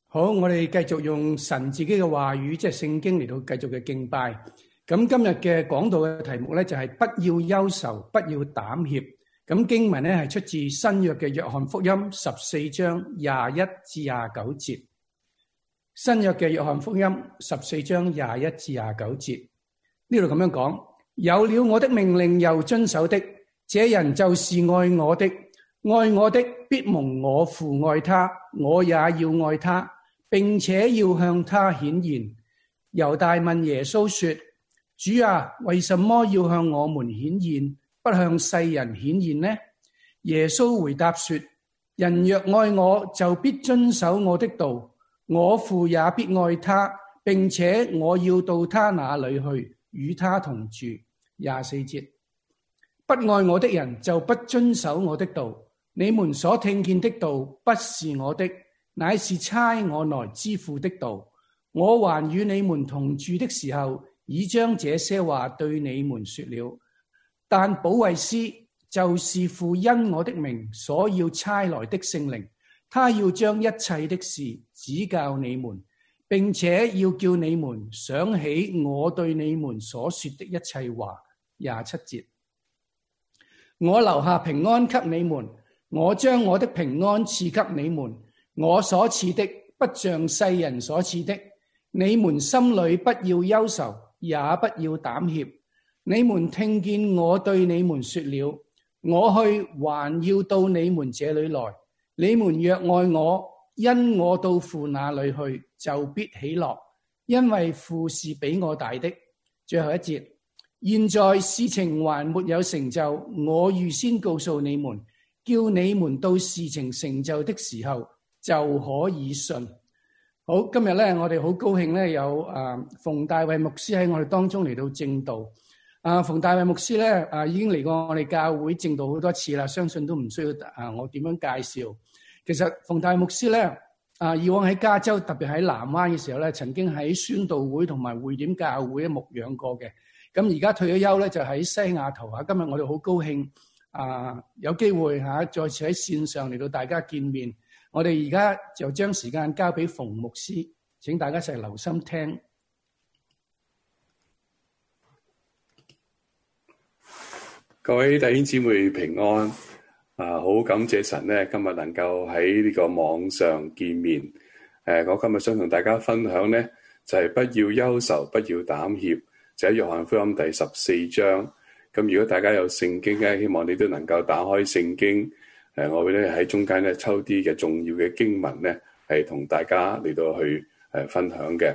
好，我哋繼續用神自己嘅話語，即係聖經嚟到繼續嘅敬拜。咁今日嘅講道嘅題目咧就係不要憂愁，不要膽怯。咁經文咧係出自新約嘅約翰福音14章21至29節。新約嘅約翰福音14章21至29節，呢度咁樣講：有了我的命令又遵守的，這人就是愛我的。愛我的必蒙我父愛他，我也要愛他，並且要向他顯現。猶大問耶穌說：主啊，為什麼要向我們顯現，不向世人顯現呢？耶穌回答說：人若愛我，就必遵守我的道，我父也必愛他，並且我要到他那裏去，與他同住。24節，不愛我的人就不遵守我的道。你們所聽見的道不是我的，乃是差我來之父的道。我還與你們同住的時候，已將這些話對你們說了。但保惠師就是父因我的名所要差來的聖靈，他要將一切的事指教你們，並且要叫你們想起我對你們所說的一切話。27節，我留下平安給你們，我將我的平安賜給你們，我所賜的不像世人所賜的。你們心裏不要憂愁，也不要膽怯。你們聽見我對你們說了，我去還要到你們這裏來。你們若愛我，因我到父那裏去，就必喜樂，因為父是比我大的。最後一節，現在事情還沒有成就，我預先告訴你們，叫你們到事情成就的時候就可以信。好，今日咧，我哋好高興咧，有馮大衛牧師喺我哋當中嚟到證道。馮大衛牧師咧，已經嚟過我哋教會證道好多次啦，相信都唔需要我點樣介紹。其實馮大衛牧師咧，以往喺加州，特別喺南灣嘅時候咧，曾經喺宣道會同埋匯點教會牧養過嘅。咁而家退咗休咧，就喺西雅圖。今日我哋好高興有機會再次喺線上嚟到大家見面。我哋而家就將時間交俾馮牧師，請大家一齊留心聽。 各位弟兄姊妹平安，好感謝神咧，今日能夠喺呢個網上見面。我今日想同大家分享咧，就係不要憂愁，不要膽怯，就喺約翰福音第14章。咁如果大家有聖經咧，希望你都能夠打開聖經。我會咧喺中間咧抽啲嘅重要嘅經文咧，係同大家嚟到去分享嘅。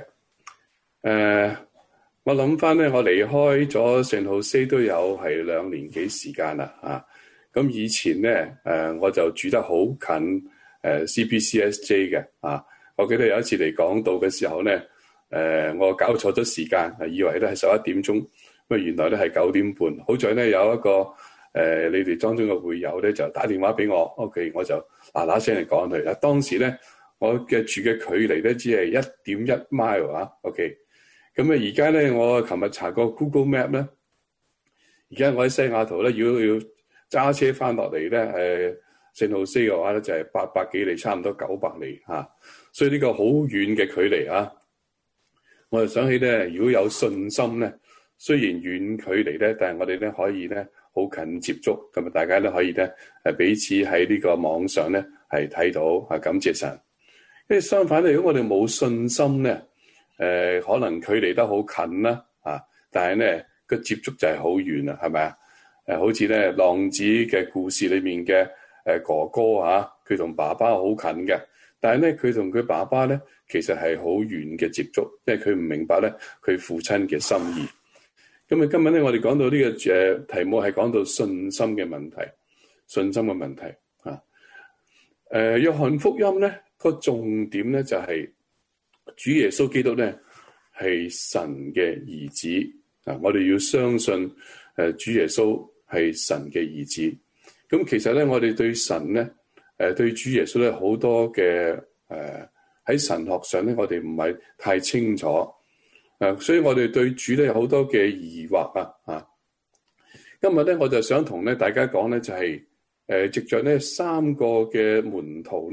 我諗翻咧，我離開咗聖荷西都有係2年幾時間啦。咁以前咧我就住得好近CPCSJ 嘅。我記得有一次嚟講道嘅時候咧，我搞錯咗時間，以為咧係11點鐘，咁原來咧係9點半。好在咧有一個你哋當中嘅會友咧就打電話俾我 ，OK， 我就嗱聲嚟講佢啦。當時咧我嘅住嘅距離咧只係1.1 mile OK。咁而家咧我琴日查過 Google Map 咧，而家我喺西雅圖咧，如果要揸車翻落嚟咧，聖荷西嘅話咧就係800幾里，差唔多900里所以呢個好遠嘅距離我就想起咧，如果有信心咧，雖然遠距離咧，但係我哋咧可以咧好近接觸，咁大家咧可以咧彼此喺呢個網上咧係睇到感謝神。跟住相反咧，如果我哋冇信心咧，可能距離得好近啦但係咧個接觸就係好遠啦，係咪啊？好似咧浪子嘅故事裏面嘅哥哥佢同爸爸好近嘅，但係咧佢同佢爸爸咧其實係好遠嘅接觸，因為佢唔明白咧佢父親嘅心意。咁啊，今日咧我哋講到呢個題目係講到信心嘅問題，信心嘅問題約翰福音咧個重點咧就係主耶穌基督咧係神嘅兒子我哋要相信主耶穌係神嘅兒子。咁其實咧我哋對神咧對主耶穌咧好多嘅喺神學上咧我哋唔係太清楚所以我哋對主咧有好多嘅疑惑今日咧我就想同咧大家講咧就係藉着呢3個嘅門徒咧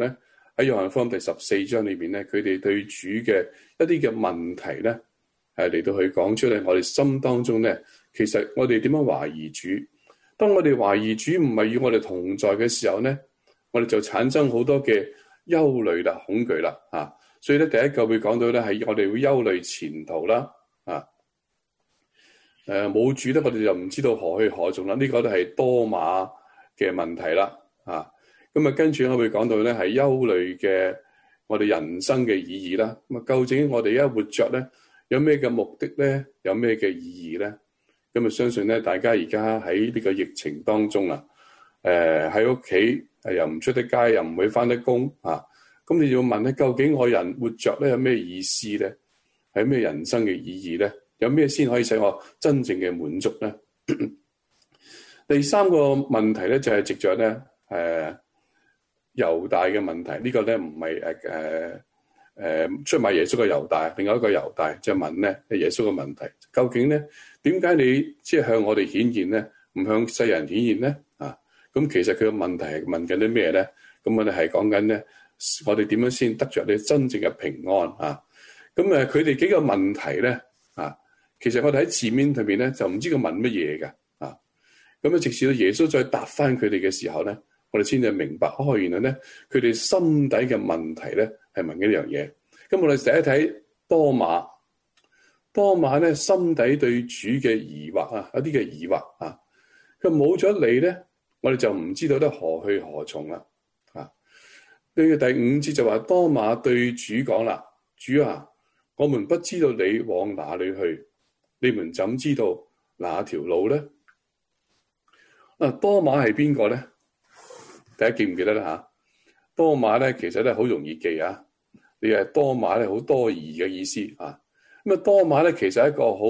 喺約翰福音第14章裏邊咧，佢哋對主嘅一啲嘅問題咧，係嚟到去講出嚟。我哋心當中咧，其實我哋點樣懷疑主？當我哋懷疑主唔係與我哋同在嘅時候咧，我哋就產生好多嘅憂慮啦、恐懼啦啊！所以咧，第一個會講到咧，係我哋會憂慮前途啦啊！冇主咧，我哋就唔知道何去何從啦。呢個都係多馬嘅問題啦啊！咁啊，跟住我會講到咧，係憂慮嘅我哋人生嘅意義啦。咁啊，究竟我哋而家活着咧，有咩嘅目的咧？有咩嘅意義咧？咁啊，相信咧，大家而家喺呢個疫情當中啊，喺屋企又唔出得街，又唔會返得工啊。咁你要問咧，究竟我人活着咧有咩意思咧？係咩人生嘅意義咧？有咩先可以使我真正嘅滿足咧？第三個問題咧就係藉著咧猶大嘅問題，呢個咧唔係出賣耶穌嘅猶大，另外一個猶大就問咧耶穌嘅問題，究竟咧點解你即係向我哋顯現咧，唔向世人顯現咧？啊，咁其實佢嘅問題係問緊啲咩咧？咁我哋係講緊咧，我哋點樣先得着你真正嘅平安啊？咁佢哋幾個問題咧啊，其實我哋喺字面裏面咧就唔知佢問乜嘢嘅啊。咁直至到耶穌再答翻佢哋嘅時候咧，我哋先至明白，原來咧佢哋心底嘅問題咧係問緊呢樣嘢。咁我哋睇一睇多馬，多馬咧心底對主嘅疑惑啊，一啲嘅疑惑啊，佢冇咗你咧，我哋就唔知道得何去何從啦啊。呢個第5節就話多馬對主講啦，主啊，我們不知道你往哪裏去，你們怎知道哪條路咧？多馬係邊個咧？大家記唔記得啦嚇？多馬咧其實咧好容易記啊！你係多馬咧好多疑嘅意思啊！咁多馬咧其實係一個好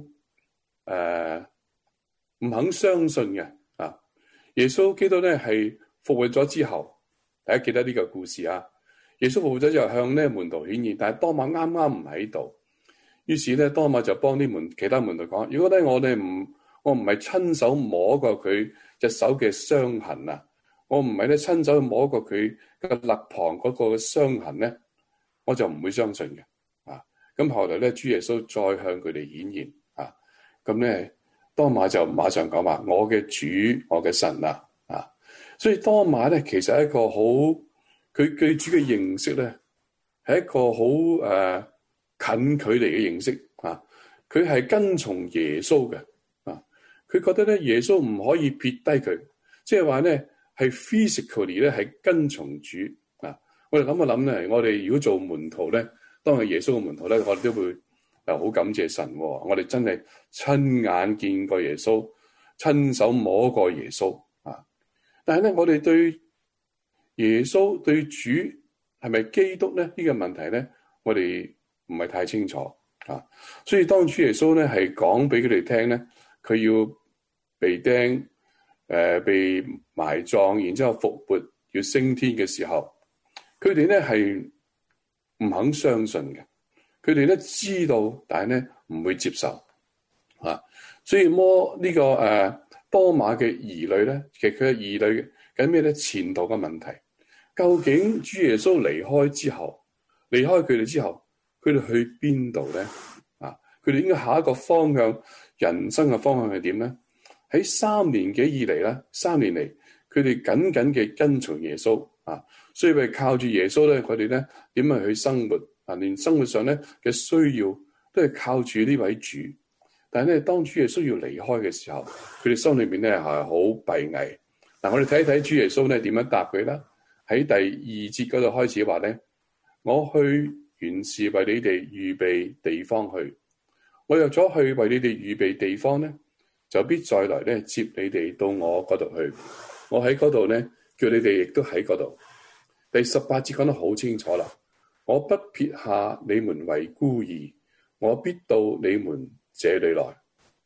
唔肯相信嘅啊！耶穌基督咧係復活咗之後，大家記得呢個故事啊！耶穌復活咗之後向呢門徒顯現，但係多馬啱啱唔喺度，於是咧多馬就幫啲其他門徒講：如果咧我唔係親手摸過佢隻手嘅傷痕啊，我唔係咧親手摸過佢嘅肋旁嗰個傷痕咧，我就唔會相信嘅啊！咁後來咧，主耶穌再向佢哋顯現啊，咁咧多馬就馬上講話：我嘅主，我嘅神啊！啊，所以多馬咧其實係一個好，佢對主嘅認識咧係一個好近距離嘅認識啊！佢係跟從耶穌嘅。佢覺得咧，耶穌唔可以撇低佢，即係話咧係 physically 咧係跟從主啊！我哋諗一諗咧，我哋如果做門徒咧，當係耶穌嘅門徒咧，我哋都會好感謝神。我哋真係親眼見過耶穌，親手摸過耶穌啊！但係咧，我哋對耶穌對主係咪基督咧？呢個問題咧，我哋唔係太清楚啊！所以當主耶穌咧係講俾佢哋聽咧。佢要被釘，被埋葬，然之後復活，要升天嘅時候，佢哋咧係唔肯相信嘅。佢哋咧知道，但係咧唔會接受啊。所以呢個多馬嘅疑慮咧，其實佢嘅疑慮緊咩咧？前途嘅問題，究竟主耶穌離開佢哋之後，佢哋去邊度咧？啊，佢哋應該下一個方向。人生嘅方向係點咧？喺3年幾以嚟咧，3年嚟佢哋緊緊嘅跟從耶穌啊，所以佢靠住耶穌咧，佢哋咧點樣去生活啊？連生活上咧嘅需要都係靠住呢位主。但係咧，當主耶穌要離開嘅時候，佢哋心裏面咧係好閉翳。嗱，我哋睇一睇主耶穌咧點樣答佢啦。喺第2節嗰度開始話咧：我去原是為你哋預備地方去。我入咗去為你哋預備地方咧，就必再來咧接你哋到我嗰度去。我喺嗰度咧，叫你哋亦都喺嗰度。第18節講得好清楚啦。我不撇下你們為孤兒，我必到你們這裏來。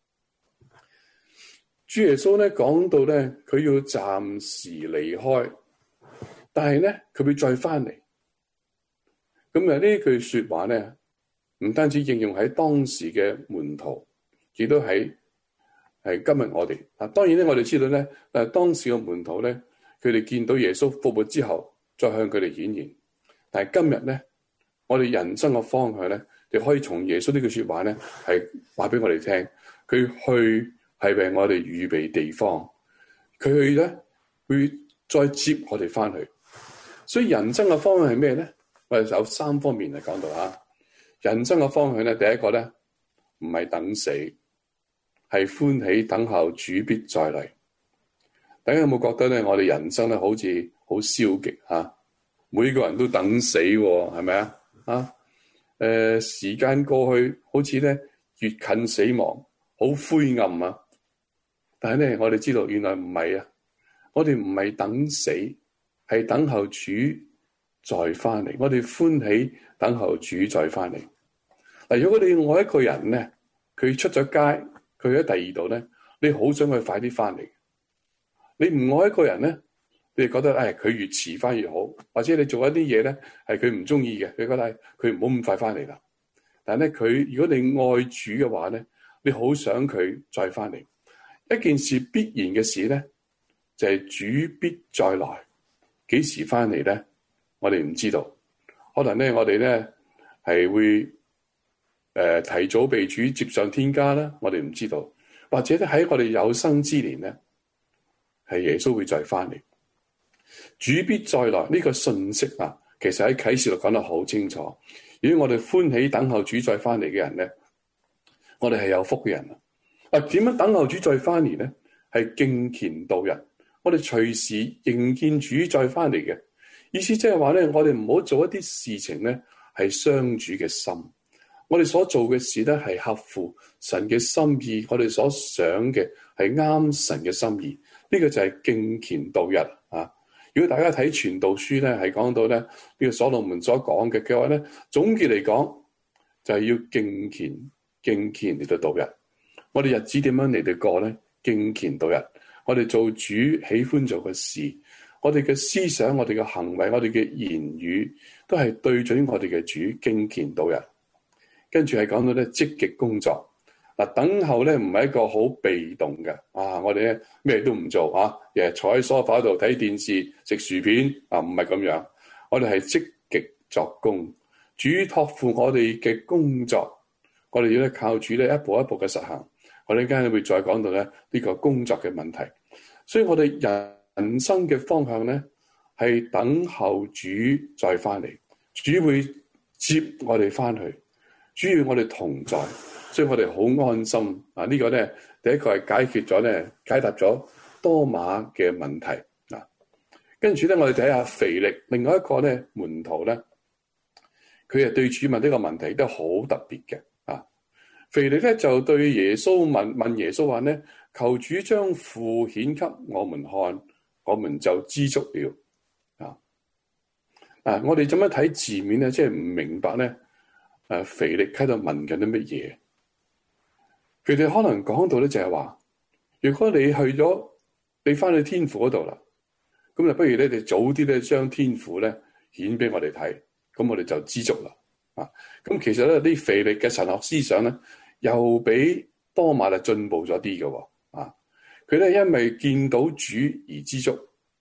主耶穌咧講到咧，佢要暫時離開，但係咧佢會再翻嚟。咁呢句說話咧，唔單止應用喺當時嘅門徒，亦都喺今日我哋。當然咧，我哋知道咧，當時嘅門徒咧，佢哋見到耶穌復活之後，再向佢哋顯現。 但係今日咧，我哋人生嘅方向咧，你可以從耶穌呢句說話咧，係話俾我哋聽，佢去係為我哋預備地方，佢去咧會再接我哋翻去。所以人生嘅方向係咩咧？我哋有3方面嚟講到啊。人生嘅方向咧，第一個咧唔係等死，係歡喜等候主必再嚟。大家有冇覺得咧？我哋人生咧好似好消極吓，每個人都等死，係咪啊？時間過去，好似咧越近死亡，好灰暗啊！但係咧，我哋知道原來唔係啊，我哋唔係等死，係等候主再翻嚟。我哋歡喜等候主再翻嚟。嗱，如果你愛一個人咧，佢出咗街，佢喺第二度咧，你好想佢快啲翻嚟。你唔愛一個人咧，你覺得佢越遲翻越好，或者你做一啲嘢咧係佢唔中意嘅，佢覺得佢唔好咁快翻嚟啦。但係咧，如果你愛主嘅話咧，你好想佢再翻嚟。一件事必然嘅事咧，就係主必再來。幾時翻嚟咧？我哋唔知道。可能咧，我哋咧係會提早被主接上天家啦。我哋唔知道，或者咧喺我哋有生之年咧，係耶穌會再翻嚟。主必再來呢個信息啊，其實喺啟示錄講得好清楚。如果我哋歡喜等候主再翻嚟嘅人咧，我哋係有福嘅人啊！點樣等候主再翻嚟咧？係敬虔度日，我哋隨時迎見主再翻嚟嘅意思，即係話咧，我哋唔好做一啲事情咧係傷主嘅心。我哋所做嘅事咧係合乎神嘅心意，我哋所想嘅係啱神嘅心意。呢個就係敬虔度日啊！如果大家睇傳道書咧，係講到咧呢個所羅門所講嘅，佢話咧總結嚟講就係要敬虔嚟到度日。我哋日子點樣嚟到過咧？敬虔度日。我哋做主喜歡做嘅事，我哋嘅思想、我哋嘅行為、我哋嘅言語，都係對準我哋嘅主，敬虔度日。跟住係講到咧積極工作。等候咧唔係一個好被動嘅我哋咧咩都唔做日日坐喺梳化度睇電視食薯片唔係咁樣。我哋係積極作工，主託付我哋嘅工作，我哋要靠主咧一步一步嘅實行。我哋陣間會再講到咧呢個工作嘅問題。所以我哋人生嘅方向咧係等候主再翻嚟，主會接我哋翻去，主與我哋同在。所以我哋好安心呢個咧，第一個係解答咗多馬嘅問題跟住咧，我哋睇下腓力，另外一個咧門徒咧，佢係對主問呢個問題都好特別嘅腓力咧就對耶穌問耶穌話咧，求主將父顯給我們看，我們就知足了我哋咁樣睇字面咧，即係唔明白咧腓力喺度問緊啲乜嘢？佢哋可能講到咧就係話，如果你翻去天父嗰度啦，咁就不如你哋早啲咧將天父咧顯俾我哋睇，咁我哋就知足啦咁其實咧啲腓力嘅神學思想咧，又比多馬就進步咗啲嘅佢咧因為見到主而知足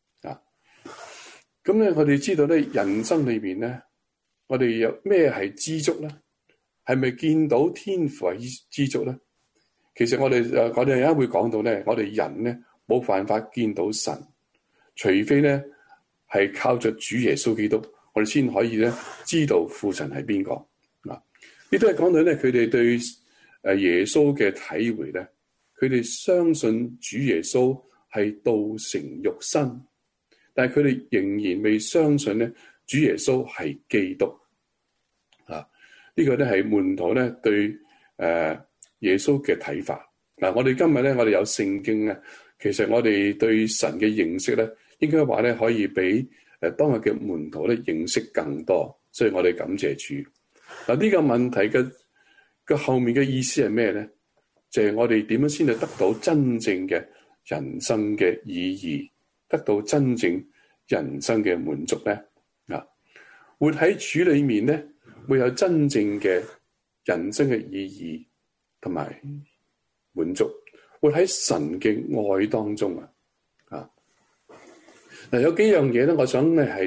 咁咧我哋知道咧人生裏邊咧，我哋有咩係知足咧？係咪見到天父係知足咧？其實我哋一陣會講到咧，我哋人咧冇辦法見到神，除非咧係靠着主耶穌基督，我哋先可以咧知道父神係邊個呢都係講到咧，佢哋對耶穌嘅體會咧，佢哋相信主耶穌係道成肉身，但係佢哋仍然未相信咧主耶穌係基督呢個咧係門徒咧對耶穌嘅睇法我哋今日咧，我哋有聖經咧，其實我哋對神嘅認識咧，應該話咧可以比當日嘅門徒咧認識更多，所以我哋感謝主。呢個問題嘅後面嘅意思係咩咧？就係我哋點樣先至得到真正嘅人生嘅意義，得到真正人生嘅滿足咧活喺主裏面咧，會有真正嘅人生嘅意義同埋滿足，活喺神嘅愛當中有幾樣嘢咧，我想咧係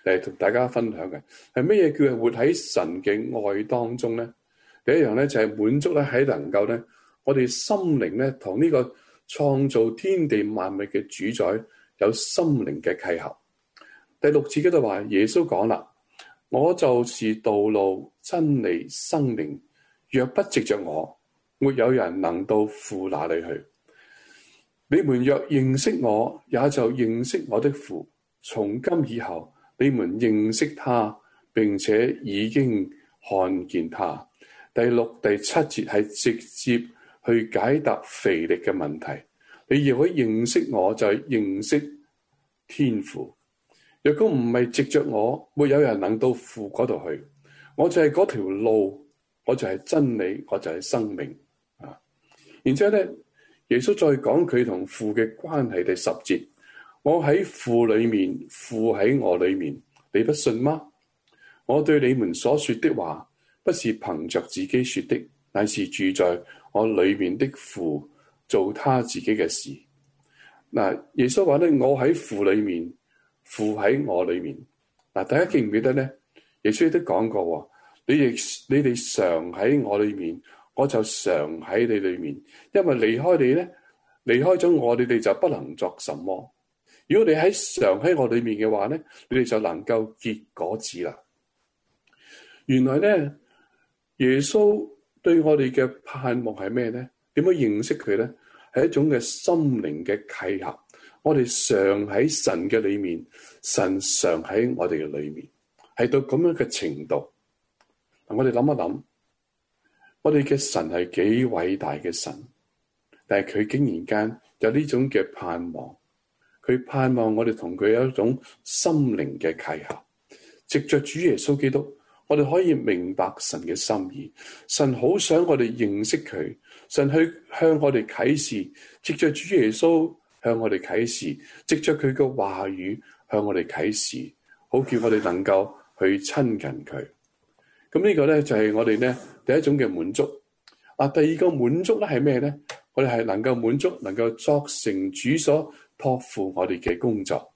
嚟同大家分享嘅係咩嘢叫係活喺神嘅愛當中咧？第一樣咧就係滿足咧喺能夠咧我哋心靈咧同呢個創造天地萬物嘅主宰有心靈嘅契合。第6節嗰度話耶穌講啦，我就是道路、真理、生命，若不藉着我，沒有人能到父那裏去。你們若認識我，也就認識我的父。從今以後，你們認識他，並且已經看見他。第6、第7節係直接去解答腓力嘅問題。你若可認識我，就係認識天父。若果唔係藉着我，沒有人能到父嗰度去。我就係嗰條路，我就係真理，我就係生命。然之後咧，耶穌再講佢同父嘅關係。第10節，我喺父裏面，父喺我裏面，你不信嗎？我對你們所說的話，不是憑着自己說的，乃是住在我裏面的父做他自己嘅事。嗱，耶穌話咧，我喺父裏面，父喺我裏面。嗱，大家記唔記得咧？耶穌亦都講過，你哋常喺我裏面，我就常喺你裏面。因為離開你咧，離開咗我，你哋就不能作什麼。如果你常喺我裏面嘅話咧，你哋就能夠結果子啦。原來咧，耶穌對我哋嘅盼望係咩咧？點樣認識佢咧？係一種嘅心靈嘅契合。我哋常喺神嘅裏面，神常喺我哋嘅裏面，係到咁樣嘅程度。我哋諗一諗，我哋嘅神係幾偉大嘅神，但係佢竟然間有呢種嘅盼望。佢盼望我哋同佢有一種心靈嘅契合，藉着主耶穌基督，我哋可以明白神嘅心意。神好想我哋認識佢，神去向我哋啟示，藉着主耶穌向我哋啟示，藉着佢嘅話語向我哋啟示，好叫我哋能夠去親近佢。咁呢個咧就係我哋咧第一種嘅滿足。第二個滿足咧係咩咧？我哋係能夠滿足，能夠作成主所託付我哋嘅工作。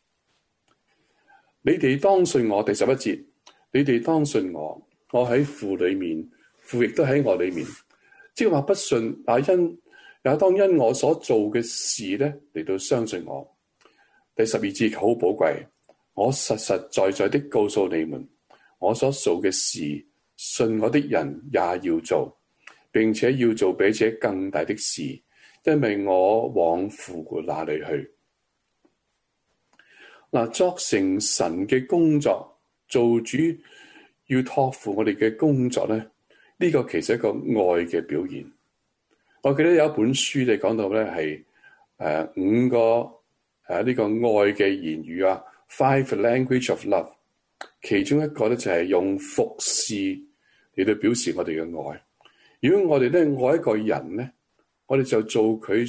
你哋當信我，第11節，你哋當信我，我喺父裏面，父亦都喺我裏面。即係話不信，也當因我所做嘅事咧嚟到相信我。第12節好寶貴，我實實在在的告訴你們，我所做嘅事，信我的人也要做，並且要做比這更大的事，因為我往父那裏去。作成神嘅工作，做主要託付我哋嘅工作咧，呢個其實係一個愛嘅表現。我記得有一本書你講到咧係5個呢個愛嘅言語，5 language of love， 其中一個咧就係用服侍嚟到表示我哋嘅愛。如果我哋咧愛一個人咧，我哋就做佢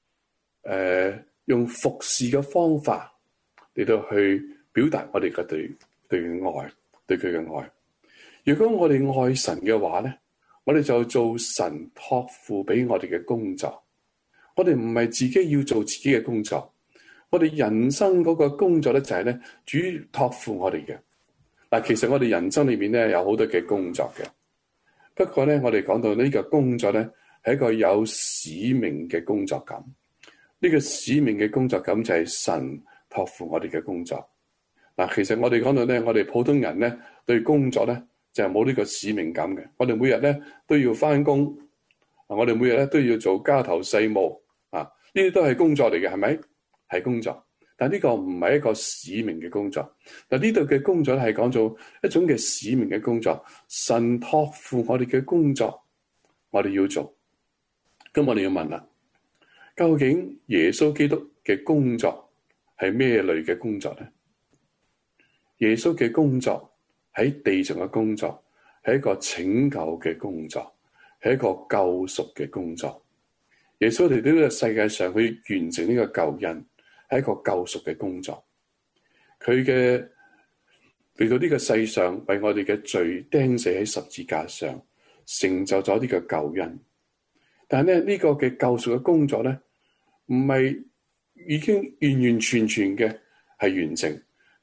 用服侍嘅方法嚟到去表達我哋嘅對愛，對佢嘅愛。如果我哋愛神嘅話咧，我哋就做神託付俾我哋嘅工作。我哋唔係自己要做自己嘅工作，我哋人生嗰個工作咧就係咧主託付我哋嘅。其實我哋人生裏面咧有好多嘅工作嘅，不過咧我哋講到呢個工作咧係一個有使命嘅工作感。呢個使命嘅工作感就係神託付我哋嘅工作。其實我哋講到咧，我哋普通人咧對工作咧就係冇呢個使命感嘅。我哋每日咧都要返工，我哋每日咧都要做家頭細務，呢啲都係工作嚟嘅，係咪？係工作，但呢個唔係一個使命嘅工作。呢度嘅工作係講做一種嘅使命嘅工作，神託付我哋嘅工作，我哋要做。咁我哋要問啦，究竟耶穌基督嘅工作係咩類嘅工作咧？耶穌嘅工作喺地上嘅工作係一個拯救嘅工作，係一個救贖嘅工作。耶穌嚟到呢個世界上去完成呢個救恩，係一個救贖嘅工作。佢嘅嚟到呢個世上為我哋嘅罪釘死喺十字架上，成就咗呢個救恩。但係咧呢個嘅救贖嘅工作咧，唔係已經完完全全嘅係完成。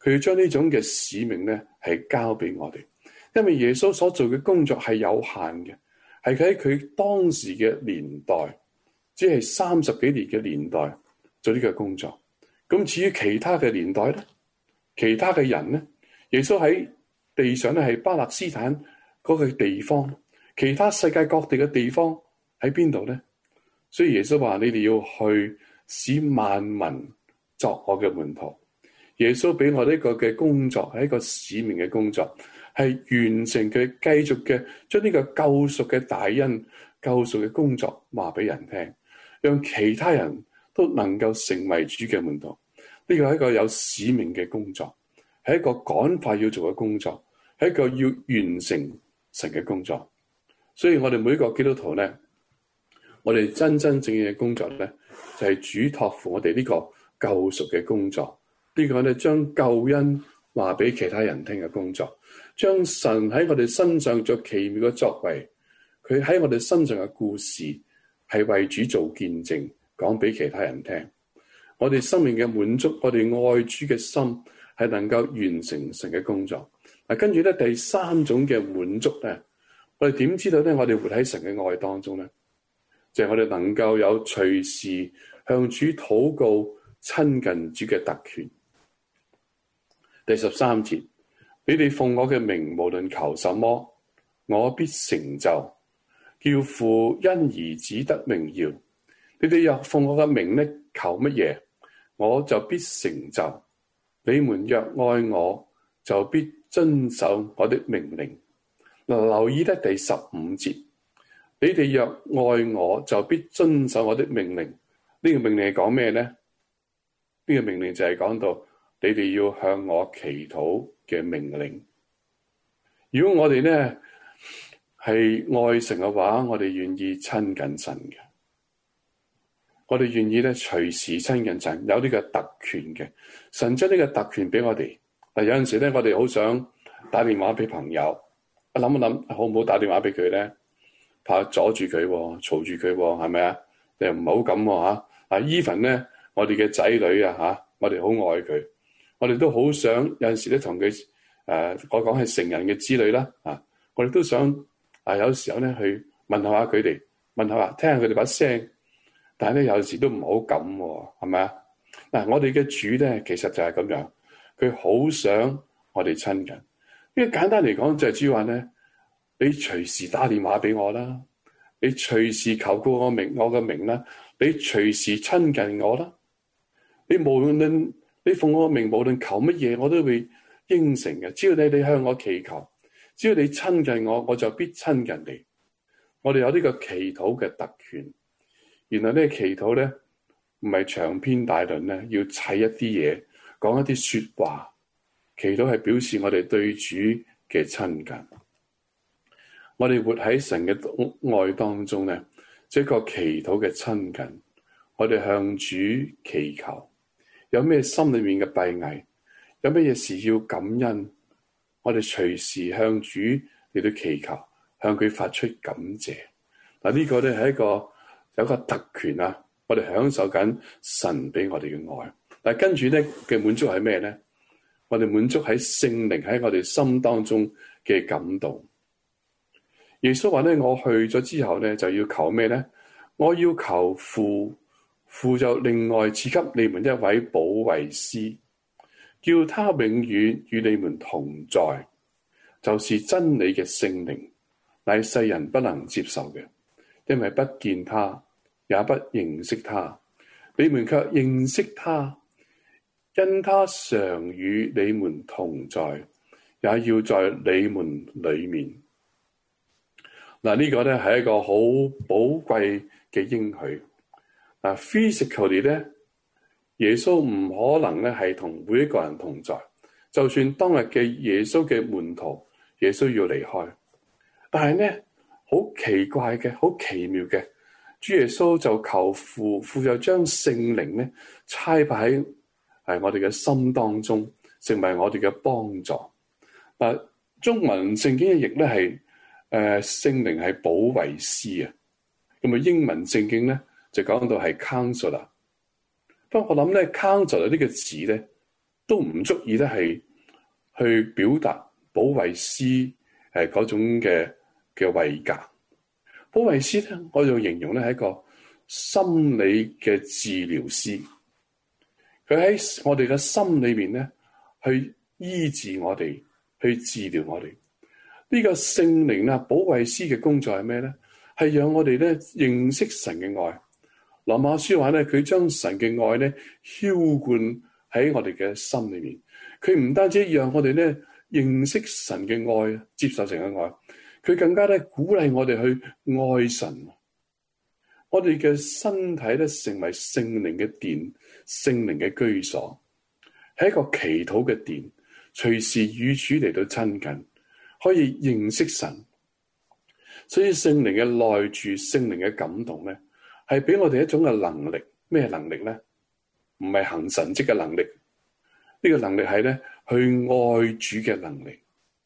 佢要將呢種嘅使命咧係交俾我哋，因為耶穌所做嘅工作係有限嘅，係佢喺佢當時嘅年代，只係30幾年嘅年代做呢個工作。咁至於其他嘅年代咧，其他嘅人咧，耶穌喺地上咧係巴勒斯坦嗰個地方，其他世界各地嘅地方喺邊度咧？所以耶穌話：你哋要去使萬民作我嘅門徒。耶穌俾我呢個嘅工作係一個使命嘅工作，係完成佢繼續嘅將呢個救贖嘅大恩、救贖嘅工作話俾人聽，讓其他人都能夠成為主嘅門徒。呢個係一個有使命嘅工作，係一個趕快要做嘅工作，係一個要完成神嘅工作。所以我哋每一個基督徒咧，我哋真真正正嘅工作咧，就係主託付我哋呢個救贖嘅工作。呢個咧將救恩話俾其他人聽嘅工作，將神喺我哋身上做奇妙嘅作為，佢喺我哋身上嘅故事，係為主做見證，講俾其他人聽。我哋生命嘅滿足，我哋愛主嘅心，係能夠完成神嘅工作。嗱，跟住咧第三種嘅滿足咧，我哋點知道咧？我哋活喺神嘅愛當中咧，就係我哋能夠有隨時向主禱告、親近主嘅特權。第13節，你哋奉我嘅名，無論求什麼，我必成就，叫父因兒子得榮耀。你哋若奉我嘅名咧，求乜嘢，我就必成就。你們若愛我，就必遵守我的命令。留意咧第15節，你哋若愛我，就必遵守我的命令。呢個命令係講咩咧？呢個命令就係講到你哋要向我祈禱嘅命令。如果我哋咧係愛神嘅話，我哋願意親近神嘅，我哋願意咧隨時親近神，有呢個特權嘅。神將呢個特權俾我哋。嗱，有陣時咧，我哋好想打電話俾朋友，我諗一諗，好唔好打電話俾佢咧？怕阻住佢，嘈住佢，係咪啊？你又唔好咁吓。嗱，even咧，我哋嘅仔女啊吓，我哋好愛佢，我哋都好想有陣時咧同佢我講係成人嘅子女啦啊，我哋都想有時候咧去問候下佢哋，問候下聽下佢哋把聲，但係咧有時都唔好咁，係咪啊？嗱，我哋嘅主咧其實就係咁樣，佢好想我哋親近。呢個簡單嚟講就係主話咧，你隨時打電話俾我啦，你隨時求告我嘅名啦，你隨時親近我啦。你無論你奉我名，無論求乜嘢，我都會應承嘅。只要你向我祈求，只要你親近我，我就必親近你。我哋有呢個祈禱嘅特權。原來呢個祈禱咧唔係長篇大論咧，要砌一啲嘢，講一啲說話。祈禱係表示我哋對主嘅親近。我哋活喺神嘅愛當中咧，即係一個祈禱嘅親近。我哋向主祈求，有咩心裏面嘅閉翳，有咩嘢事要感恩，我哋隨時向主嚟到祈求，向佢發出感謝。嗱，呢個咧係有一個特權啊！我哋享受緊神俾我哋嘅愛。但係跟住咧嘅滿足係咩咧？我哋滿足喺聖靈喺我哋心當中嘅感動。耶穌話咧：我去咗之後咧，就要求咩咧？我要求父，父就另外賜給你們一位保惠師，叫他永遠與你們同在，就是真理嘅聖靈，乃世人不能接受嘅，因為不見他，也不認識他。你們卻認識他，因他常與你們同在，也要在你們裏面。嗱，呢個咧係一個好寶貴嘅應許。嗱，physically咧，耶穌唔可能咧係同每一個人同在。就算當日嘅耶穌嘅門徒，耶穌要離開，但係咧好奇怪嘅，好奇妙嘅，主耶穌就求父，父就將聖靈咧差派喺我哋嘅心當中，成為我哋嘅幫助。嗱，中文聖經嘅譯咧係聖靈係保惠師啊，咁啊英文聖經咧就講到係 counselor。不過我諗咧 counselor 呢個字咧都唔足以咧係去表達保惠師嗰種嘅位格。保惠師咧，我用形容咧係一個心理嘅治療師，佢喺我哋嘅心裏面咧去醫治我哋，去治療我哋。呢個聖靈啊，保惠師嘅工作係咩咧？係讓我哋咧認識神嘅愛。羅馬書話咧，佢將神嘅愛咧澆灌喺我哋嘅心裏面。佢唔單止讓我哋咧認識神嘅愛，接受神嘅愛，佢更加咧鼓勵我哋去愛神。我哋嘅身體咧成為聖靈嘅殿，聖靈嘅居所，係一個祈禱嘅殿，隨時與主嚟到親近，可以認識神。所以聖靈嘅內住，聖靈嘅感動咧，係俾我哋一種嘅能力。咩能力咧？唔係行神蹟嘅能力，呢個能力係咧去愛主嘅能力。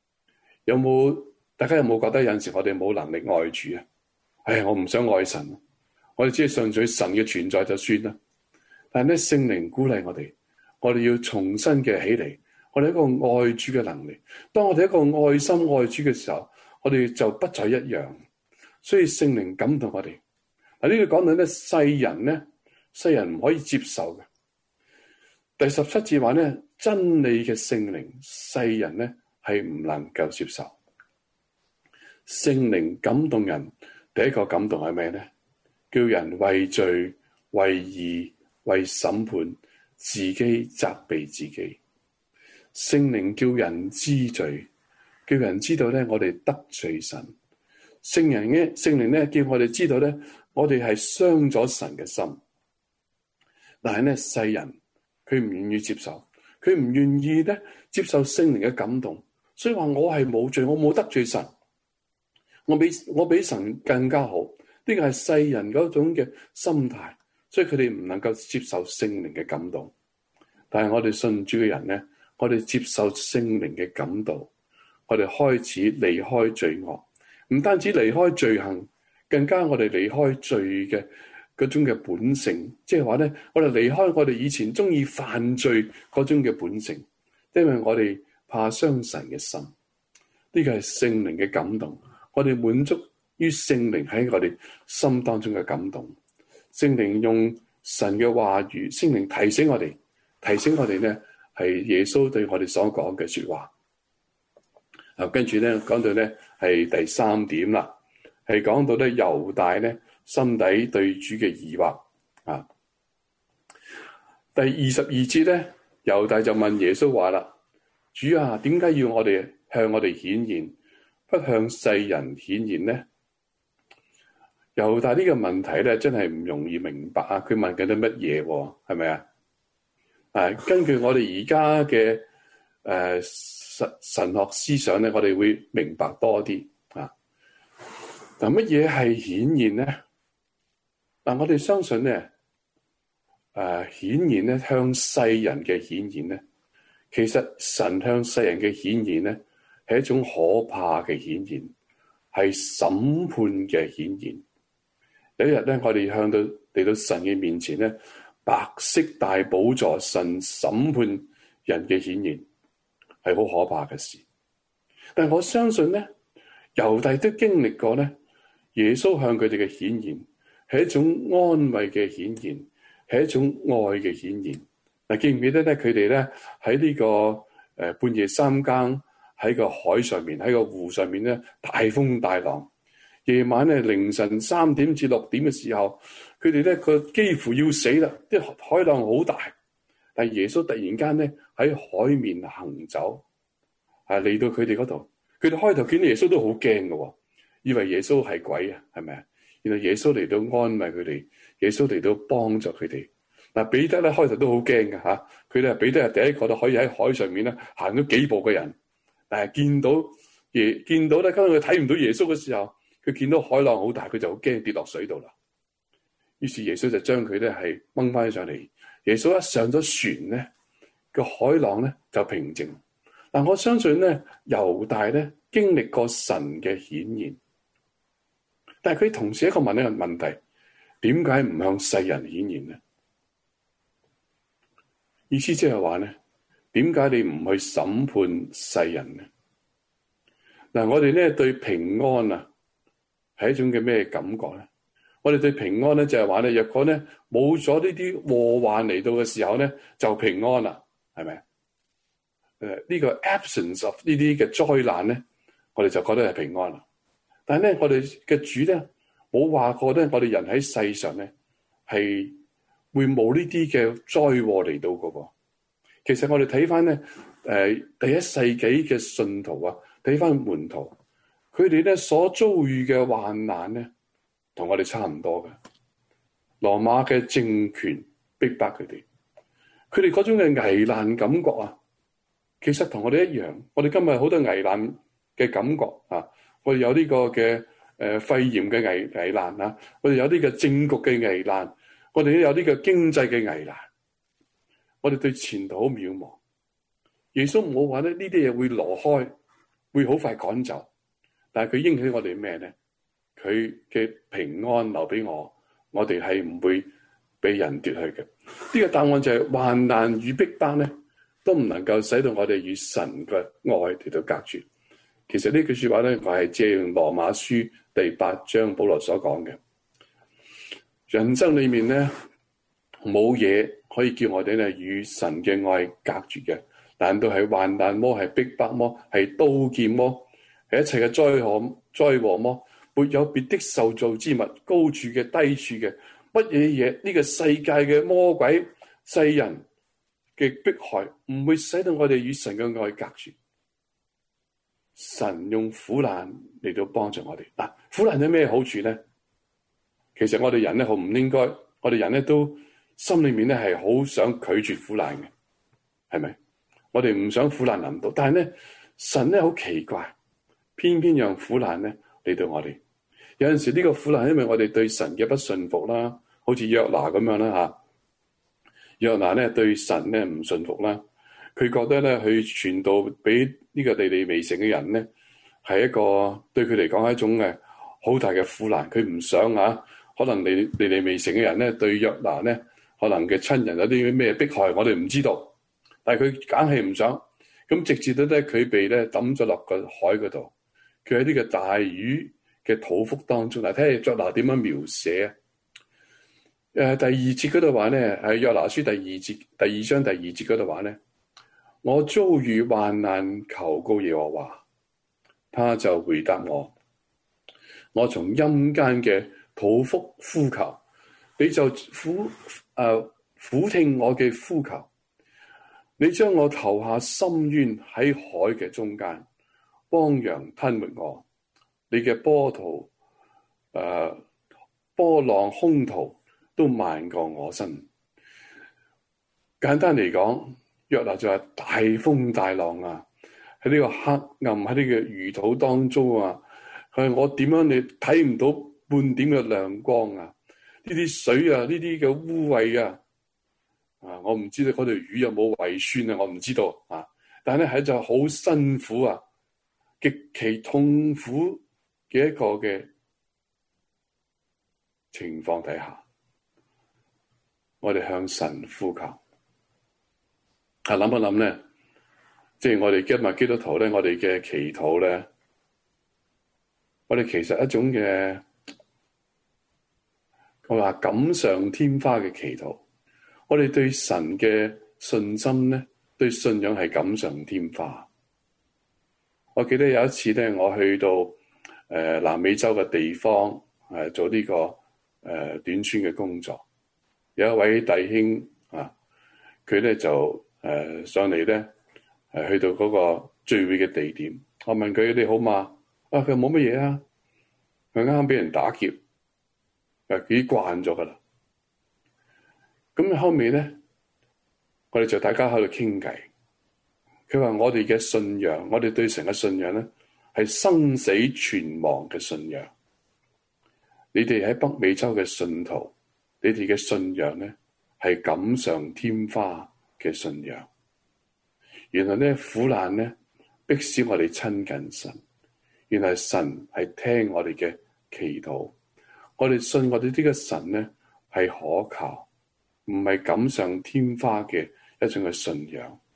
大家有冇覺得有陣時我哋冇能力愛主啊？我唔想愛神，我哋只係順隨神嘅存在就算啦。但係咧，聖靈鼓勵我哋要重新嘅起嚟，我哋一個愛主嘅能力。當我哋一個愛心愛主嘅時候，我哋就不再一樣。所以聖靈感動我哋。呢度講到咧，世人唔可以接受嘅。第17節話咧，真理嘅聖靈，世人咧係唔能夠接受。聖靈感動人，第一個感動係咩咧？叫人為罪、為義、為審判，自己責備自己。聖靈叫人知罪，叫人知道咧，我哋得罪神。聖靈咧叫我哋知道咧，我哋係傷咗神嘅心。但係咧，世人佢唔願意接受，佢唔願意咧接受聖靈嘅感動，所以話我係冇罪，我冇得罪神，我比神更加好。呢個係世人嗰種嘅心態，所以佢哋唔能夠接受聖靈嘅感動。但係我哋信主嘅人咧，我哋接受聖靈嘅感動，我哋開始離開罪惡，唔單止離開罪行，更加我哋離開罪嘅嗰種嘅本性，即係話咧，我哋離開我哋以前中意犯罪嗰種嘅本性，因為我哋怕傷神嘅心。呢個係聖靈嘅感動，我哋滿足於聖靈喺我哋心當中嘅感動。聖靈用神嘅話語，聖靈提醒我哋咧係耶穌對我哋所講嘅說話。跟住咧講到咧係第3點啦，係講到咧猶大咧心底對主嘅疑惑啊。第22節咧，猶大就問耶穌話啦：主啊，點解要我哋向我哋顯現，不向世人顯現呢？猶大呢個問題咧，真係唔容易明白啊！佢問緊啲乜嘢？係咪啊？根據我哋而家嘅神學思想咧，我哋會明白多啲啊。嗱，乜嘢係顯現咧？我哋相信咧，顯現咧向世人嘅顯現咧，其實神向世人嘅顯現咧係一種可怕嘅顯現，係審判嘅顯現。有一日咧，我哋嚟到神嘅面前咧，白色大寶座，神審判人嘅顯現，係好可怕嘅事。但係我相信咧，猶大都經歷過咧，耶穌向佢哋嘅顯現係一種安慰嘅顯現，係一種愛嘅顯現。記唔記得咧？佢哋咧喺呢個半夜3更喺個海上面，喺個湖上面咧，大風大浪。夜晚咧凌晨3點至6點嘅時候，佢哋咧幾乎要死啦，啲海浪好大。但係耶穌突然間咧喺海面行走，嚟到佢哋嗰度。佢哋開頭見到耶穌都好驚嘅，以為耶穌係鬼啊，係咪啊？原來耶穌嚟到安慰佢哋，耶穌嚟到幫助佢哋。彼得咧開頭都好驚嘅嚇，佢哋彼得係第一個都可以喺海上面咧行咗幾步嘅人。但係見到咧，當佢睇唔到耶穌嘅時候，佢見到海浪好大，佢就好驚跌落水度啦。於是耶穌就將佢咧係掹翻上嚟。耶穌一上咗船咧，個海浪咧就平靜。我相信咧猶大咧經歷過神嘅顯現，但係佢同時問一個問題：點解唔向世人顯現呢？意思即係話咧， 點解你唔去審判世人呢？嗱，我哋咧對平安啊係一種嘅咩感覺咧？我哋對平安咧就係話咧，若果咧冇咗呢啲禍患嚟到嘅時候咧，就平安啦，係咪？呢個 absence of 呢啲嘅災難咧，我哋就覺得係平安啦。但係咧，我哋嘅主咧冇話過咧，我哋人喺世上咧係會冇呢啲嘅災禍嚟到嘅噃。其實我哋睇翻咧，第一世紀嘅信徒啊，睇翻門徒，佢哋咧所遭遇嘅患難咧，同我哋差唔多嘅。羅馬嘅政權逼迫佢哋，佢哋嗰種嘅危難感覺啊，其實同我哋一樣。我哋今日好多危難嘅感覺啊，我哋有呢個嘅肺炎嘅危難啊，我哋有呢個政局嘅危難，我哋都有呢個經濟嘅危難，我哋對前途好渺茫。耶穌冇話咧呢啲嘢會挪開，會好快趕走，但係佢應許我哋咩咧？佢嘅平安留俾我哋係唔會俾人奪去嘅。呢個答案就係患難與逼迫咧，都唔能夠使到我哋與神嘅愛嚟到隔絕。其實呢句說話咧，我係借用羅馬書第8章保羅所講嘅。人生裏面咧，冇嘢可以叫我哋咧與神嘅愛隔絕嘅。難道係患難麼？係逼迫麼？係刀劍麼？係一切嘅災禍麼？沒有別的受造之物，高處嘅、低處嘅，乜嘢嘢？呢個世界嘅魔鬼、世人嘅迫害，唔會使到我哋與神嘅愛隔絕。神用苦難嚟到幫助我哋。嗱，苦難有咩好處咧？其實我哋人咧好唔應該，我哋人咧都心裏面咧係好想拒絕苦難嘅，係咪？我哋唔想苦難臨到，但係咧神咧好奇怪，偏偏讓苦難咧嚟到我哋。有陣時呢個苦難因為我哋對神嘅不信服啦，好似約拿咁樣啦吓。約拿咧對神咧唔信服啦，佢覺得咧去傳道俾呢個尼尼微城嘅人咧係一個對佢嚟講係一種嘅好大嘅苦難。佢唔想啊，可能尼尼微城嘅人咧對約拿咧可能嘅親人有啲咩迫害，我哋唔知道。但係佢硬係唔想，咁直至到咧佢被咧抌咗落個海嗰度，佢喺呢個大魚嘅肚腹當中。嗱，睇下約拿點樣描寫啊？第二節嗰度話咧，喺約拿書第二章第二節嗰度話咧，我遭遇患難，求告耶和華，他就回答我，我從陰間嘅肚腹呼求，你就俯聽我嘅呼求。你將我投下深淵，喺海嘅中間，汪洋吞沒我。你嘅波浪兇濤都漫過我身。簡單嚟講，約拿就係大風大浪啊，喺呢個黑暗喺呢個魚肚當中啊，佢話我點樣你睇唔到半點嘅亮光啊？呢啲水啊，呢啲嘅污穢啊！我唔知道嗰條魚有冇胃酸啊，我唔知道啊。但係咧喺就好辛苦啊，極其痛苦嘅一個嘅情況底下，我哋向神呼求。諗一諗咧，即係我哋今日基督徒咧，我哋嘅祈禱咧，我哋其實一種嘅我話錦上添花嘅祈禱。我哋對神嘅信心咧，對信仰係錦上添花。我記得有一次咧，我去到南美洲嘅地方做呢個短宣嘅工作，有一位弟兄啊，佢咧就上嚟咧去到嗰個聚會嘅地點。我問佢：你好嘛？佢話冇乜嘢啊，佢啱啱俾人打劫，佢已經慣咗噶啦。咁後尾咧，我哋就大家喺度傾偈。佢話我哋嘅信仰，我哋對神嘅信仰咧，係生死存亡嘅信仰。你哋喺北美洲嘅信徒，你哋嘅信仰咧係錦上添花嘅信仰。原來咧苦難咧迫使我哋親近神，原來神係聽我哋嘅祈禱。我哋信我哋呢個神咧係可靠。唔係錦上添花嘅一種嘅信仰，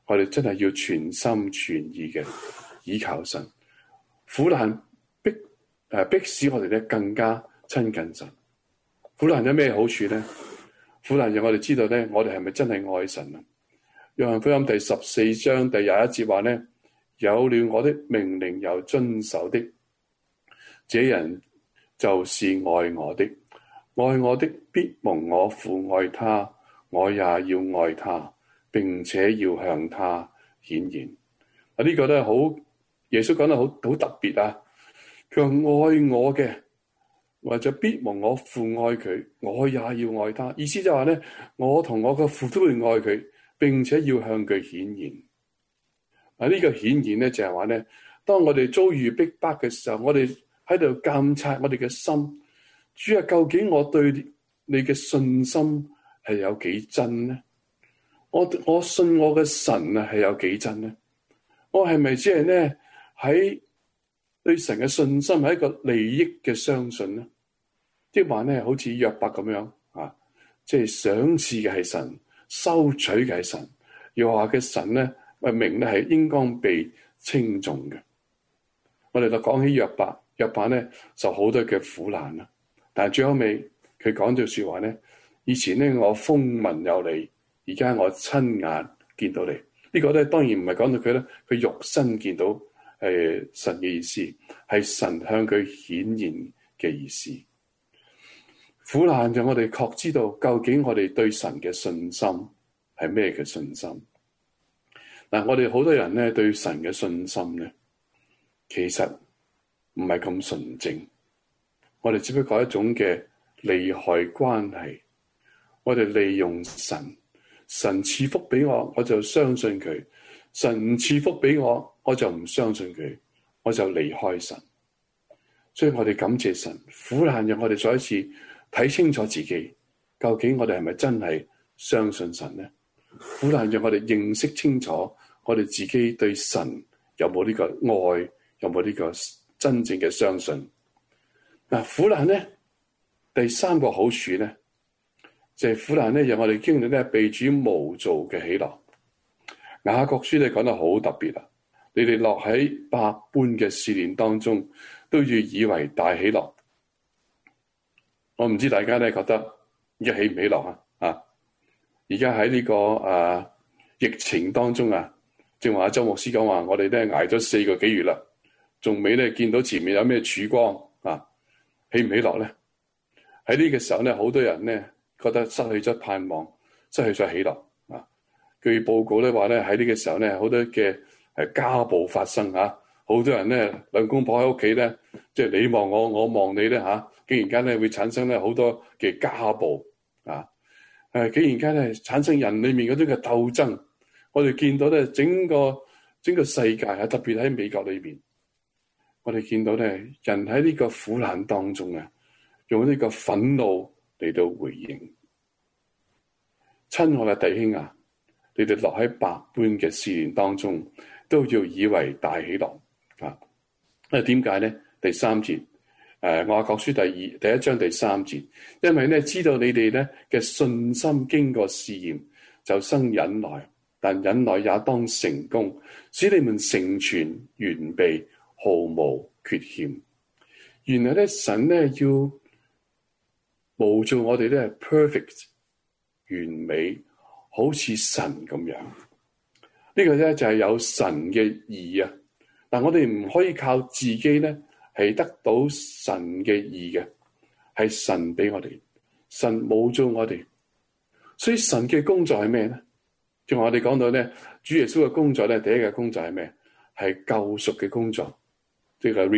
我哋真係要全心全意嘅倚靠神。苦難迫使我哋咧更加親近神。苦難有咩好處咧？苦難讓我哋知道咧，我哋係咪真係愛神啊？約翰福音第14章第21節話咧，有了我的命令又遵守的，這人就是愛我的。愛我的必蒙我父愛他，我也要愛他，並且要向他顯現。呢個都係好，耶穌講得好特別啊！佢話愛我嘅，或者必蒙我父愛佢，我也要愛他。意思就係話咧，我同我嘅父都會愛佢，並且要向佢顯現。呢個顯現咧就係話咧，當我哋遭遇逼迫嘅時候，我哋喺度監察我哋嘅心。主啊，究竟我對你嘅信心係有幾真呢？我信我嘅神啊係有幾真呢？我係咪只係咧喺對神嘅信心係一個利益嘅相信呢？即係話咧，好似約伯咁樣啊，即係賞賜嘅係神，收取嘅係神，又話嘅神咧名咧係應當被稱頌嘅。我哋就講起約伯咧受好多嘅苦難啦。但係最後尾佢講咗說話咧，以前咧我風聞有你，而家我親眼見到你。呢個咧當然唔係講到佢咧，佢肉身見到神嘅意思，係神向佢顯現嘅意思。苦難就我哋確知道究竟我哋對神嘅信心係咩嘅信心。嗱，我哋好多人咧對神嘅信心咧，其實唔係咁純正。我哋只不過係一種嘅利害關係，我哋利用神賜福俾我，我就相信佢；神唔賜福俾我，我就唔相信佢，我就離開神。所以我哋感謝神，苦難讓我哋再一次睇清楚自己，究竟我哋係咪真係相信神呢？苦難讓我哋認識清楚，我哋自己對神有冇呢個愛，有冇呢個真正嘅相信。苦難咧，第三個好處咧，就係苦難咧，讓我哋經歷咧被主模造嘅喜樂。雅各書咧講得好特別啦，你哋落喺百般嘅試煉當中，都要以為大喜樂。我唔知大家咧覺得而家喜唔喜樂啊？而家喺呢個疫情當中啊，正話周牧師講話，我哋咧挨咗4個幾月啦，仲未咧見到前面有咩曙光啊？喜唔喜樂咧？喺呢個時候咧，好多人咧覺得失去咗盼望，失去咗喜樂啊！據報告咧話咧，喺呢個時候咧，好多嘅家暴發生嚇，好多人咧兩公婆喺屋企咧，即係你望我，我望你咧嚇，竟然間咧會產生咧好多嘅家暴啊！竟然間咧產生人裏面嗰種嘅鬥爭，我哋見到咧整個世界啊，特別喺美國裏邊。我哋見到咧，人喺呢個苦難當中啊，用呢個憤怒嚟到回應。親愛嘅弟兄啊，你哋落喺百般嘅試煉當中，都要以為大喜樂啊！點解咧？第3節，雅各書第1章第3節，因為咧知道你哋咧嘅信心經過試驗，就生忍耐，但忍耐也當成功，使你們成全完備，毫無缺欠。原來咧，神咧要模造我哋咧 perfect 完美，好似神咁樣。呢個咧就係有神嘅義啊！但我哋唔可以靠自己咧係得到神嘅義嘅，係神俾我哋，神模造我哋。所以神嘅工作係咩咧？正話我哋講到咧，主耶穌嘅工作咧，第一個工作係咩？係救贖嘅工作，即係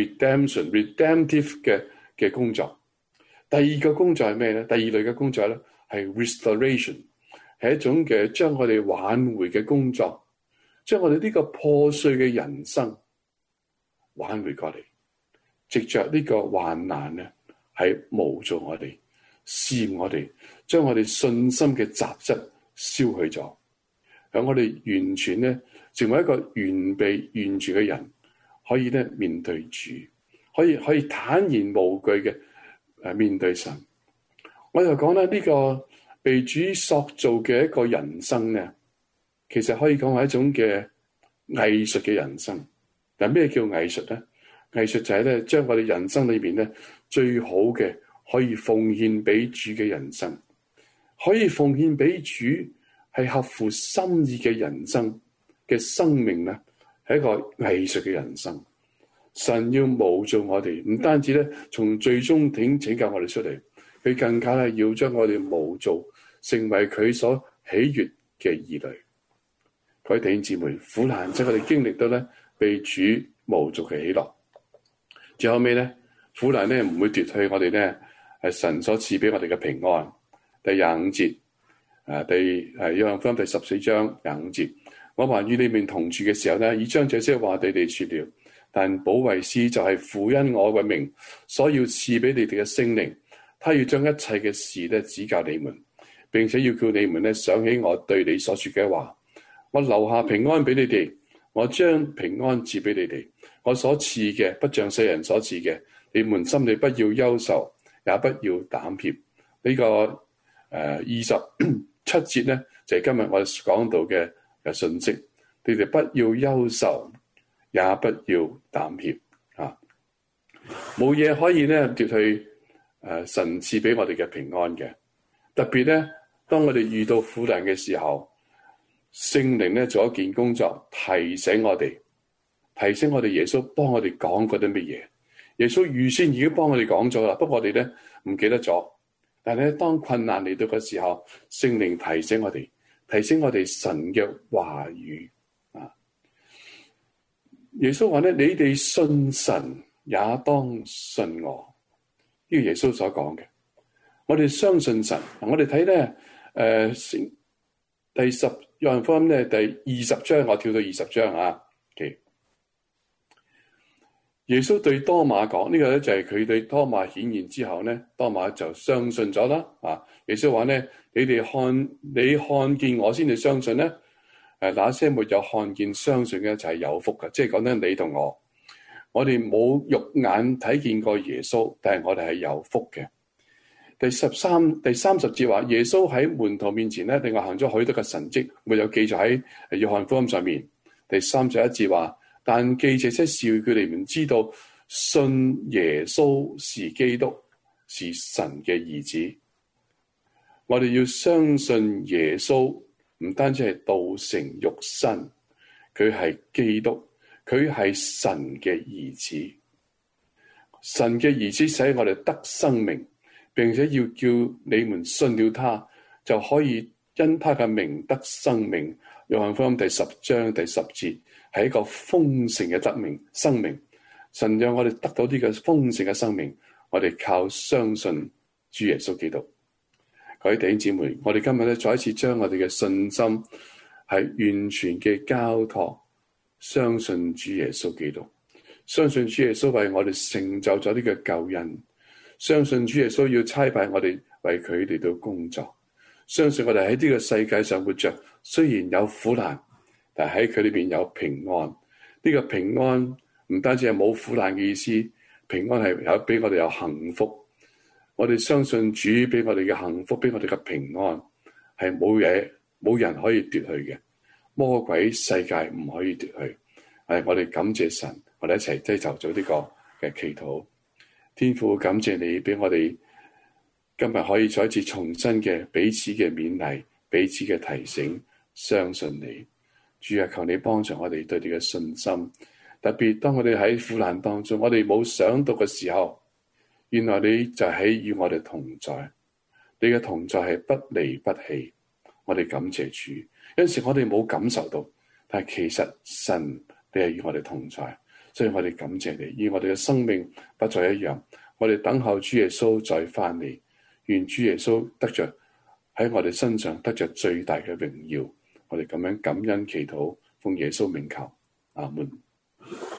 redemptive 嘅工作。第二個工作係咩咧？第二類嘅工作咧係 restoration， 係一種嘅將我哋挽回嘅工作，將我哋呢個破碎嘅人生挽回過嚟。藉着呢個患難咧，係模造我哋，試驗我哋，將我哋信心嘅雜質消去咗，讓我哋完全咧成為一個完備完全嘅人，可以咧面對主，可以坦然無懼嘅面對神。我就講咧呢個被主塑造嘅一個人生咧， 其實可以講係一種嘅藝術嘅人生。但咩叫藝術咧？藝術就係咧，將我哋人生裏邊咧最好嘅可以奉獻俾主嘅人生，可以奉獻俾主係合乎心意嘅人生嘅生命咧，係一個藝術嘅人生。神要模造我哋，唔單止咧從最終點拯救我哋出嚟，佢更加咧要將我哋模造成為佢所喜悅嘅兒女。各位弟兄姊妹，苦難即係我哋經歷到咧被主模造嘅喜樂。最後尾咧，苦難咧唔會奪去我哋咧係神所賜俾我哋嘅平安。第25節，約翰福音第14章25節，我還與你們同住嘅時候咧，已將這些話對你說了。但保惠師就係父因我嘅名所要賜俾你哋嘅聖靈，他要將一切嘅事咧指教你們，並且要叫你們咧想起我對你所說嘅話。我留下平安俾你哋，我將平安賜俾你哋。我所賜嘅不像世人所賜嘅，你們心裏不要憂愁，也不要膽怯。呢個27節咧就係今日我講到嘅信息。你哋不要憂愁，也不要膽怯啊！冇嘢可以咧奪去神賜俾我哋嘅平安嘅。特別咧，當我哋遇到苦難嘅時候，聖靈咧做一件工作，提醒我哋耶穌幫我哋講過啲乜嘢。耶穌預先已經幫我哋講咗啦，不過我哋咧唔記得咗。但係咧，當困難嚟到嘅時候，聖靈提醒我哋神嘅話語啊。耶穌話咧：你哋信神，也當信我。呢個耶穌所講嘅，我哋相信神。我哋睇咧第10約翰福音咧第20章，我跳到20章啊。Okay. 耶穌對多馬講，呢個咧就係佢對多馬顯現之後咧，多馬就相信咗啦。啊，耶穌話咧：你看見我先至相信咧。那些沒有看見相信嘅就係有福嘅，即係講緊你同我哋冇肉眼睇見過耶穌，但係我哋係有福嘅。第30節話，耶穌喺門徒面前咧，另外行咗許多嘅神蹟，沒有記載喺約翰福音上面。第31節話，但記這些事，叫你們知道信耶穌是基督，是神嘅兒子。我哋要相信耶穌。唔單止係道成肉身，佢係基督，佢係神嘅兒子。神嘅兒子使我哋得生命，並且要叫你們信了他，就可以因他嘅名得生命。約翰福音第10章第10節係一個豐盛嘅生命。神讓我哋得到呢個豐盛嘅生命，我哋靠相信主耶穌基督。各位弟兄姊妹，我哋今日咧再一次將我哋嘅信心係完全嘅交託，相信主耶穌基督，相信主耶穌為我哋成就咗呢個救恩，相信主耶穌要差派我哋為佢哋到工作，相信我哋喺呢個世界上活着，雖然有苦難，但係喺佢裏邊有平安。呢個平安唔單止係冇苦難嘅意思，平安係有俾我哋有幸福。我哋相信主俾我哋嘅幸福，俾我哋嘅平安，係冇人可以奪去嘅，魔鬼世界唔可以奪去。我哋感謝神，我哋一齊低頭做呢個嘅祈禱。天父，感謝你俾我哋今日可以再一次重新嘅彼此嘅勉勵，彼此嘅提醒，相信你。主啊，求你幫助我哋對你嘅信心，特別當我哋喺苦難當中，我哋冇想到嘅時候，原來你就係與我哋同在，你嘅同在係不離不棄。我哋感謝主。有陣時我哋冇感受到，但係其實神你係與我哋同在，所以我哋感謝你，以我哋嘅生命不再一樣。我哋等候主耶穌再翻嚟，願主耶穌得着喺我哋身上得着最大嘅榮耀。我哋咁樣感恩祈禱，奉耶穌名求，阿門。